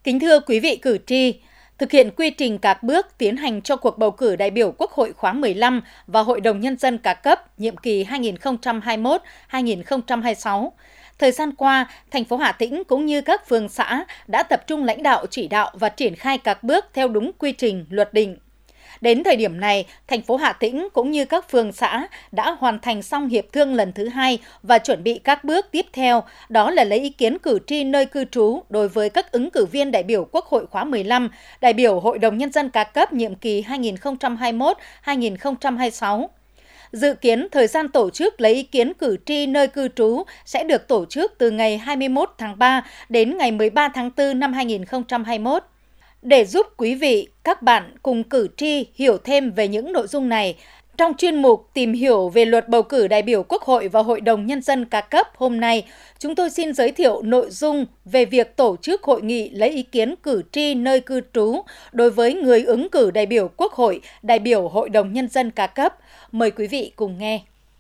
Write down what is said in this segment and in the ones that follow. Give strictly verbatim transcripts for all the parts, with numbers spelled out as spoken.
Kính thưa quý vị cử tri, thực hiện quy trình các bước tiến hành cho cuộc bầu cử đại biểu Quốc hội khóa mười lăm và Hội đồng Nhân dân các cấp nhiệm kỳ hai nghìn không trăm hai mươi mốt đến hai nghìn không trăm hai mươi sáu. Thời gian qua, thành phố Hà Tĩnh cũng như các phường xã đã tập trung lãnh đạo chỉ đạo và triển khai các bước theo đúng quy trình luật định. Đến thời điểm này, thành phố Hà Tĩnh cũng như các phường xã đã hoàn thành xong hiệp thương lần thứ hai và chuẩn bị các bước tiếp theo, đó là lấy ý kiến cử tri nơi cư trú đối với các ứng cử viên đại biểu Quốc hội khóa mười lăm, đại biểu Hội đồng Nhân dân các cấp nhiệm kỳ hai nghìn không trăm hai mươi mốt đến hai nghìn không trăm hai mươi sáu. Dự kiến thời gian tổ chức lấy ý kiến cử tri nơi cư trú sẽ được tổ chức từ ngày hai mươi mốt tháng ba đến ngày mười ba tháng tư năm hai nghìn không trăm hai mươi mốt. Để giúp quý vị, các bạn cùng cử tri hiểu thêm về những nội dung này, trong chuyên mục Tìm hiểu về luật bầu cử đại biểu Quốc hội và Hội đồng Nhân dân các cấp hôm nay, chúng tôi xin giới thiệu nội dung về việc tổ chức hội nghị lấy ý kiến cử tri nơi cư trú đối với người ứng cử đại biểu Quốc hội, đại biểu Hội đồng Nhân dân các cấp. Mời quý vị cùng nghe.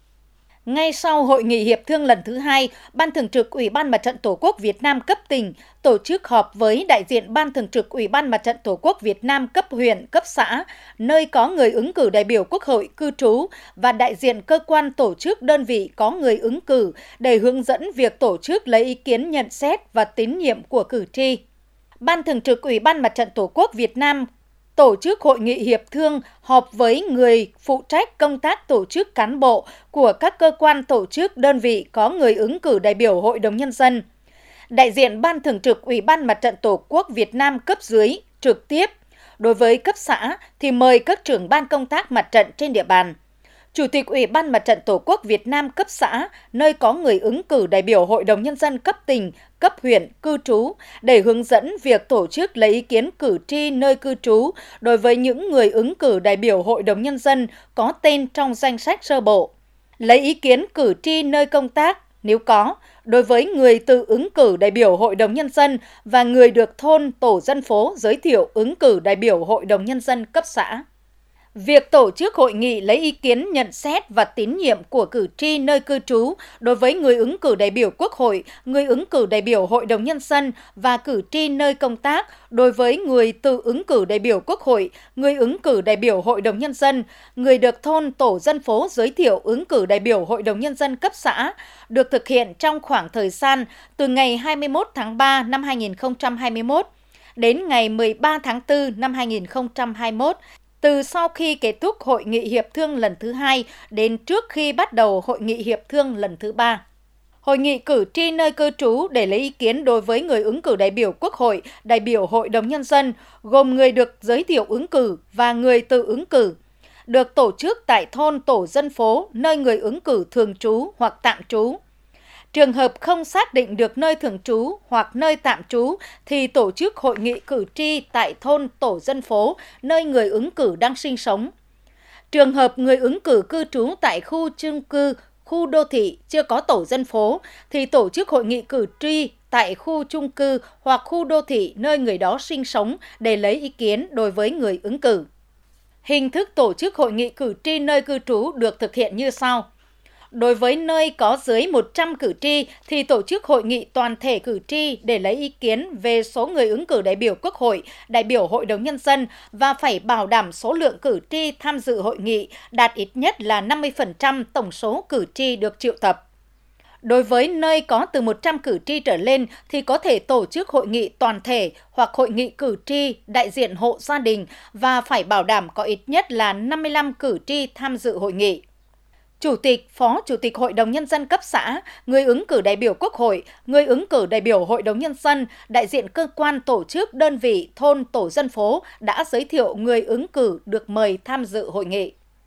Ngay sau hội nghị hiệp thương lần thứ hai, Ban Thường trực Ủy ban Mặt trận Tổ quốc Việt Nam cấp tỉnh tổ chức họp với đại diện Ban Thường trực Ủy ban Mặt trận Tổ quốc Việt Nam cấp huyện, cấp xã, nơi có người ứng cử đại biểu Quốc hội cư trú và đại diện cơ quan tổ chức đơn vị có người ứng cử để hướng dẫn việc tổ chức lấy ý kiến nhận xét và tín nhiệm của cử tri. Ban Thường trực Ủy ban Mặt trận Tổ quốc Việt Nam tổ chức hội nghị hiệp thương họp với người phụ trách công tác tổ chức cán bộ của các cơ quan tổ chức đơn vị có người ứng cử đại biểu Hội đồng Nhân dân. Đại diện Ban Thường trực Ủy ban Mặt trận Tổ quốc Việt Nam cấp dưới trực tiếp. Đối với cấp xã thì mời các trưởng ban công tác mặt trận trên địa bàn. Chủ tịch Ủy ban Mặt trận Tổ quốc Việt Nam cấp xã, nơi có người ứng cử đại biểu Hội đồng Nhân dân cấp tỉnh, cấp huyện, cư trú, để hướng dẫn việc tổ chức lấy ý kiến cử tri nơi cư trú đối với những người ứng cử đại biểu Hội đồng Nhân dân có tên trong danh sách sơ bộ. Lấy ý kiến cử tri nơi công tác, nếu có, đối với người tự ứng cử đại biểu Hội đồng Nhân dân và người được thôn, tổ dân phố giới thiệu ứng cử đại biểu Hội đồng Nhân dân cấp xã. Việc tổ chức hội nghị lấy ý kiến nhận xét và tín nhiệm của cử tri nơi cư trú đối với người ứng cử đại biểu Quốc hội, người ứng cử đại biểu Hội đồng Nhân dân và cử tri nơi công tác đối với người tự ứng cử đại biểu Quốc hội, người ứng cử đại biểu Hội đồng Nhân dân, người được thôn tổ dân phố giới thiệu ứng cử đại biểu Hội đồng Nhân dân cấp xã được thực hiện trong khoảng thời gian từ ngày hai mươi mốt tháng ba năm hai nghìn không trăm hai mươi mốt đến ngày mười ba tháng tư năm hai nghìn không trăm hai mươi mốt. Từ sau khi kết thúc hội nghị hiệp thương lần thứ hai đến trước khi bắt đầu hội nghị hiệp thương lần thứ ba. Hội nghị cử tri nơi cư trú để lấy ý kiến đối với người ứng cử đại biểu Quốc hội, đại biểu Hội đồng Nhân dân, gồm người được giới thiệu ứng cử và người tự ứng cử, được tổ chức tại thôn tổ dân phố nơi người ứng cử thường trú hoặc tạm trú. Trường hợp không xác định được nơi thường trú hoặc nơi tạm trú thì tổ chức hội nghị cử tri tại thôn tổ dân phố nơi người ứng cử đang sinh sống. Trường hợp người ứng cử cư trú tại khu chung cư, khu đô thị chưa có tổ dân phố thì tổ chức hội nghị cử tri tại khu chung cư hoặc khu đô thị nơi người đó sinh sống để lấy ý kiến đối với người ứng cử. Hình thức tổ chức hội nghị cử tri nơi cư trú được thực hiện như sau. Đối với nơi có dưới một trăm cử tri thì tổ chức hội nghị toàn thể cử tri để lấy ý kiến về số người ứng cử đại biểu Quốc hội, đại biểu Hội đồng Nhân dân và phải bảo đảm số lượng cử tri tham dự hội nghị đạt ít nhất là năm mươi phần trăm tổng số cử tri được triệu tập. Đối với nơi có từ một trăm cử tri trở lên thì có thể tổ chức hội nghị toàn thể hoặc hội nghị cử tri đại diện hộ gia đình và phải bảo đảm có ít nhất là năm mươi lăm cử tri tham dự hội nghị. Chủ tịch, Phó Chủ tịch Hội đồng Nhân dân cấp xã, người ứng cử đại biểu Quốc hội, người ứng cử đại biểu Hội đồng Nhân dân, đại diện cơ quan tổ chức, đơn vị, thôn, tổ dân phố đã giới thiệu người ứng cử được mời tham dự hội nghị.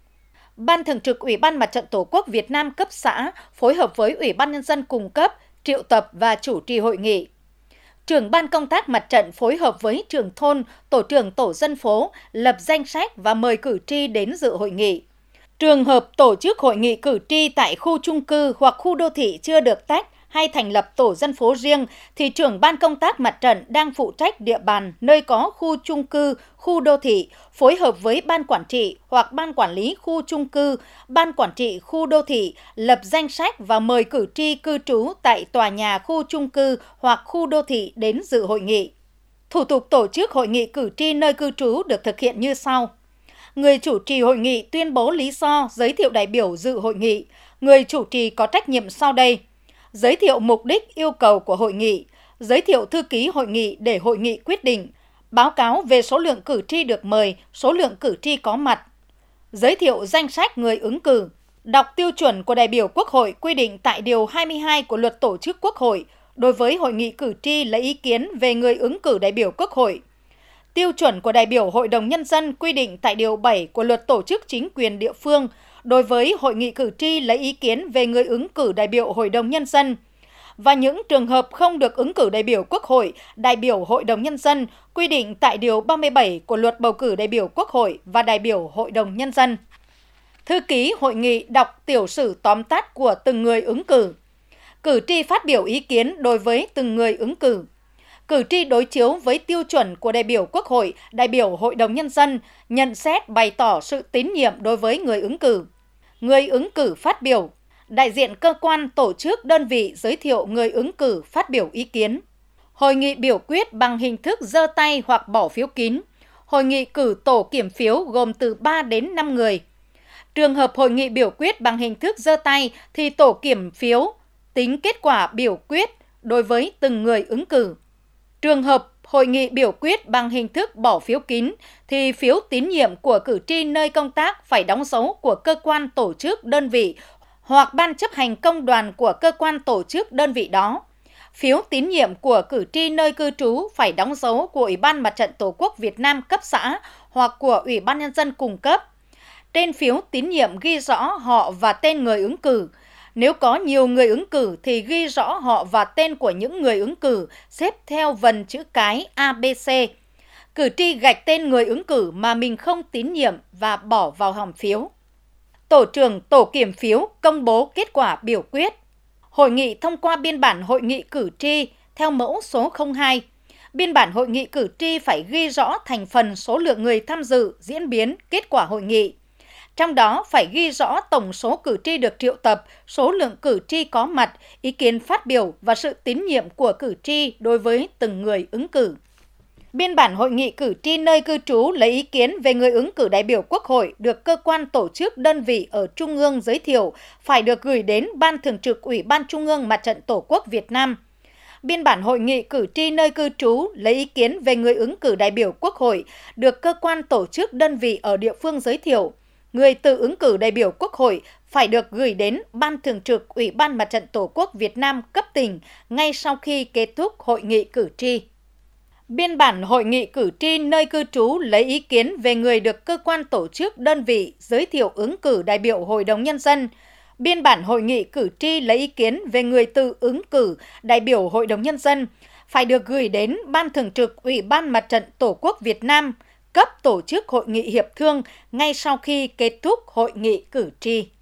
Ban Thường trực Ủy ban Mặt trận Tổ quốc Việt Nam cấp xã phối hợp với Ủy ban Nhân dân cung cấp, triệu tập và chủ trì hội nghị. Trưởng ban công tác mặt trận phối hợp với trưởng thôn, tổ trưởng tổ dân phố lập danh sách và mời cử tri đến dự hội nghị. Trường hợp tổ chức hội nghị cử tri tại khu chung cư hoặc khu đô thị chưa được tách hay thành lập tổ dân phố riêng thì trưởng ban công tác mặt trận đang phụ trách địa bàn nơi có khu chung cư, khu đô thị phối hợp với ban quản trị hoặc ban quản lý khu chung cư, ban quản trị khu đô thị lập danh sách và mời cử tri cư trú tại tòa nhà khu chung cư hoặc khu đô thị đến dự hội nghị. Thủ tục tổ chức hội nghị cử tri nơi cư trú được thực hiện như sau. Người chủ trì hội nghị tuyên bố lý do, giới thiệu đại biểu dự hội nghị. Người chủ trì có trách nhiệm sau đây: giới thiệu mục đích, yêu cầu của hội nghị, giới thiệu thư ký hội nghị để hội nghị quyết định, báo cáo về số lượng cử tri được mời, số lượng cử tri có mặt, giới thiệu danh sách người ứng cử, đọc tiêu chuẩn của đại biểu Quốc hội quy định tại Điều hai mươi hai của Luật Tổ chức Quốc hội đối với hội nghị cử tri lấy ý kiến về người ứng cử đại biểu Quốc hội, tiêu chuẩn của đại biểu Hội đồng Nhân dân quy định tại Điều bảy của Luật Tổ chức Chính quyền địa phương đối với hội nghị cử tri lấy ý kiến về người ứng cử đại biểu Hội đồng Nhân dân, và những trường hợp không được ứng cử đại biểu Quốc hội, đại biểu Hội đồng Nhân dân quy định tại Điều ba mươi bảy của Luật Bầu cử đại biểu Quốc hội và đại biểu Hội đồng Nhân dân. Thư ký hội nghị đọc tiểu sử tóm tắt của từng người ứng cử. Cử tri phát biểu ý kiến đối với từng người ứng cử. Cử tri đối chiếu với tiêu chuẩn của đại biểu Quốc hội, đại biểu Hội đồng Nhân dân, nhận xét bày tỏ sự tín nhiệm đối với người ứng cử. Người ứng cử phát biểu. Đại diện cơ quan, tổ chức, đơn vị giới thiệu người ứng cử phát biểu ý kiến. Hội nghị biểu quyết bằng hình thức giơ tay hoặc bỏ phiếu kín. Hội nghị cử tổ kiểm phiếu gồm từ ba đến năm người. Trường hợp hội nghị biểu quyết bằng hình thức giơ tay thì tổ kiểm phiếu tính kết quả biểu quyết đối với từng người ứng cử. Trường hợp hội nghị biểu quyết bằng hình thức bỏ phiếu kín thì phiếu tín nhiệm của cử tri nơi công tác phải đóng dấu của cơ quan, tổ chức, đơn vị hoặc ban chấp hành công đoàn của cơ quan, tổ chức, đơn vị đó. Phiếu tín nhiệm của cử tri nơi cư trú phải đóng dấu của Ủy ban Mặt trận Tổ quốc Việt Nam cấp xã hoặc của Ủy ban Nhân dân cung cấp. Trên phiếu tín nhiệm ghi rõ họ và tên người ứng cử. Nếu có nhiều người ứng cử thì ghi rõ họ và tên của những người ứng cử xếp theo vần chữ cái A B C. Cử tri gạch tên người ứng cử mà mình không tín nhiệm và bỏ vào hòm phiếu. Tổ trưởng tổ kiểm phiếu công bố kết quả biểu quyết. Hội nghị thông qua biên bản hội nghị cử tri theo mẫu số không hai. Biên bản hội nghị cử tri phải ghi rõ thành phần, số lượng người tham dự, diễn biến, kết quả hội nghị. Trong đó phải ghi rõ tổng số cử tri được triệu tập, số lượng cử tri có mặt, ý kiến phát biểu và sự tín nhiệm của cử tri đối với từng người ứng cử. Biên bản hội nghị cử tri nơi cư trú lấy ý kiến về người ứng cử đại biểu Quốc hội được cơ quan, tổ chức, đơn vị ở Trung ương giới thiệu phải được gửi đến Ban Thường trực Ủy ban Trung ương Mặt trận Tổ quốc Việt Nam. Biên bản hội nghị cử tri nơi cư trú lấy ý kiến về người ứng cử đại biểu Quốc hội được cơ quan, tổ chức, đơn vị ở địa phương giới thiệu. Người tự ứng cử đại biểu Quốc hội phải được gửi đến Ban Thường trực Ủy ban Mặt trận Tổ quốc Việt Nam cấp tỉnh ngay sau khi kết thúc hội nghị cử tri. Biên bản hội nghị cử tri nơi cư trú lấy ý kiến về người được cơ quan, tổ chức, đơn vị giới thiệu ứng cử đại biểu Hội đồng Nhân dân. Biên bản hội nghị cử tri lấy ý kiến về người tự ứng cử đại biểu Hội đồng Nhân dân phải được gửi đến Ban Thường trực Ủy ban Mặt trận Tổ quốc Việt Nam cấp tổ chức hội nghị hiệp thương ngay sau khi kết thúc hội nghị cử tri.